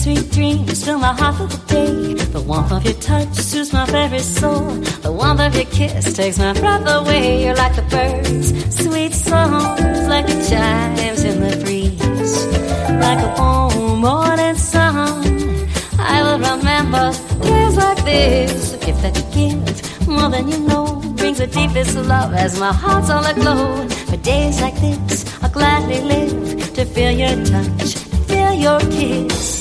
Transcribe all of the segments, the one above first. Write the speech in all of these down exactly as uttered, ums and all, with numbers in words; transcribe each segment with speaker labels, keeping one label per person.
Speaker 1: sweet dreams fill my heart for the day. The warmth of your touch soothes my very soul. The warmth of your kiss takes my breath away. You're like the birds, sweet songs, like the chimes in the breeze, like a warm morning sun. I will remember days like this. The gift that you give, more than you know, brings the deepest love as my heart's all aglow. For days like this, I'll gladly live to feel your touch, to feel your kiss.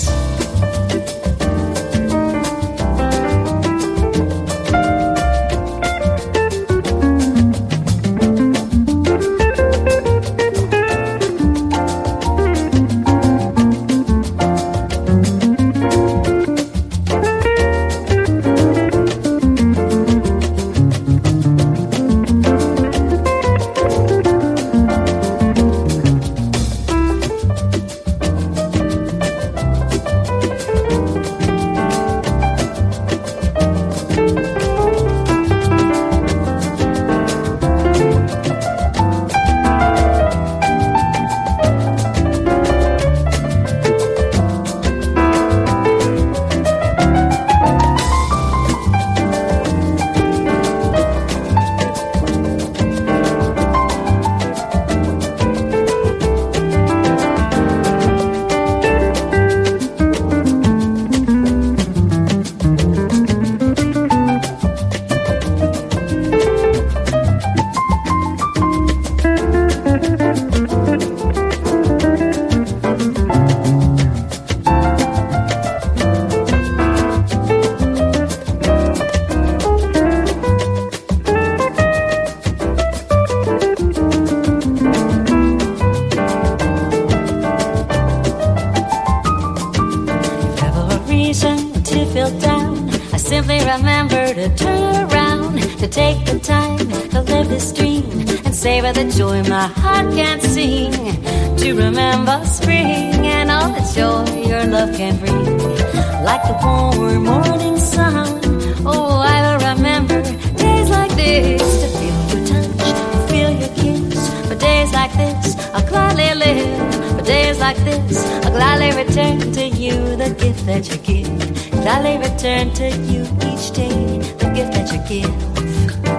Speaker 1: To feel down, I simply remember to turn around, to take the time to live this dream and savor the joy my heart can't sing. To remember spring and all the joy your love can bring, like the warm morning sun. Oh, I will remember days like this, to feel your touch, to feel your kiss. For days like this, I'll gladly live. For days like this, I'll gladly return to you the gift that you give. Gladly return to you each day the gift that you give.